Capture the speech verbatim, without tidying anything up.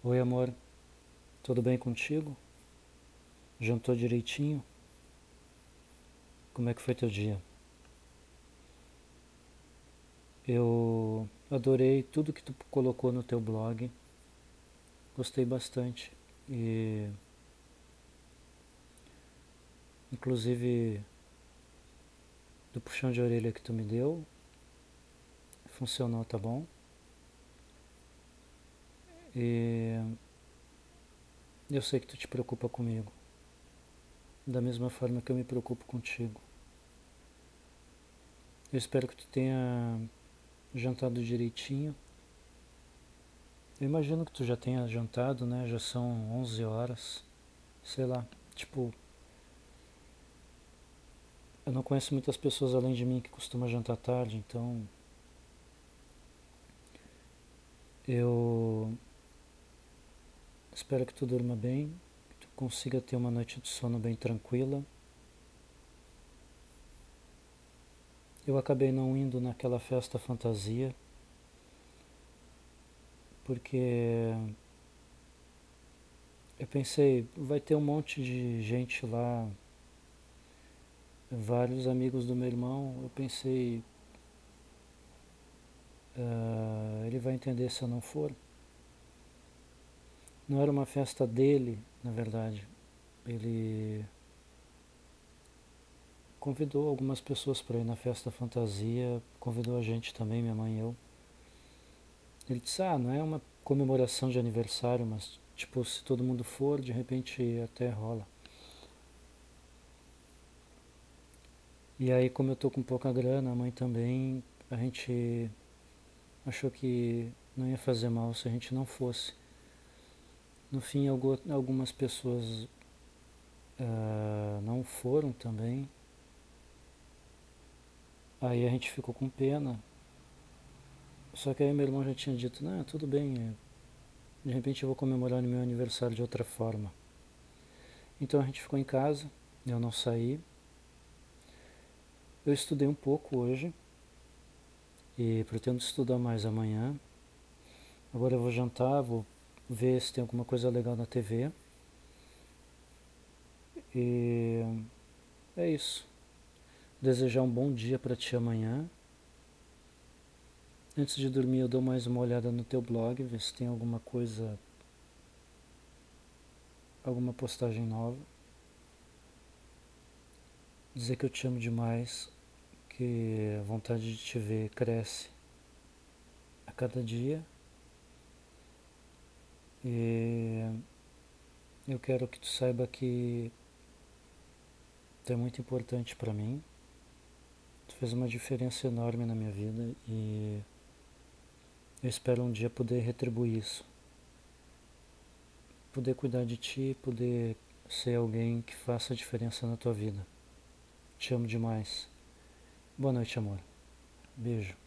Oi, amor, tudo bem contigo? Jantou direitinho? Como é que foi teu dia? Eu adorei tudo que tu colocou no teu blog, gostei bastante e, inclusive, do puxão de orelha que tu me deu, funcionou, tá bom? E eu sei que tu te preocupa comigo, da mesma forma que eu me preocupo contigo. Eu espero que tu tenha jantado direitinho. Eu imagino que tu já tenha jantado, né? Já são onze horas, sei lá. Tipo, eu não conheço muitas pessoas além de mim que costumam jantar tarde, então eu espero que tu durma bem, que tu consiga ter uma noite de sono bem tranquila. Eu acabei não indo naquela festa fantasia, porque eu pensei, vai ter um monte de gente lá, vários amigos do meu irmão. Eu pensei, ah, ele vai entender se eu não for. Não era uma festa dele, na verdade. Ele convidou algumas pessoas para ir na festa fantasia, convidou a gente também, minha mãe e eu. Ele disse, ah, não é uma comemoração de aniversário, mas tipo, se todo mundo for, de repente até rola. E aí, como eu tô com pouca grana, a mãe também, a gente achou que não ia fazer mal se a gente não fosse. No fim, algumas pessoas ah, não foram também. Aí a gente ficou com pena. Só que aí meu irmão já tinha dito, não, tudo bem, de repente eu vou comemorar o meu aniversário de outra forma. Então a gente ficou em casa, eu não saí. Eu estudei um pouco hoje e pretendo estudar mais amanhã. Agora eu vou jantar, vou ver se tem alguma coisa legal na T V. E é isso. Desejar um bom dia para ti amanhã. Antes de dormir eu dou mais uma olhada no teu blog, ver se tem alguma coisa, alguma postagem nova. Dizer que eu te amo demais, que a vontade de te ver cresce a cada dia. E eu quero que tu saiba que tu é muito importante para mim. Tu fez uma diferença enorme na minha vida e eu espero um dia poder retribuir isso. Poder cuidar de ti, poder ser alguém que faça a diferença na tua vida. Te amo demais. Boa noite, amor. Beijo.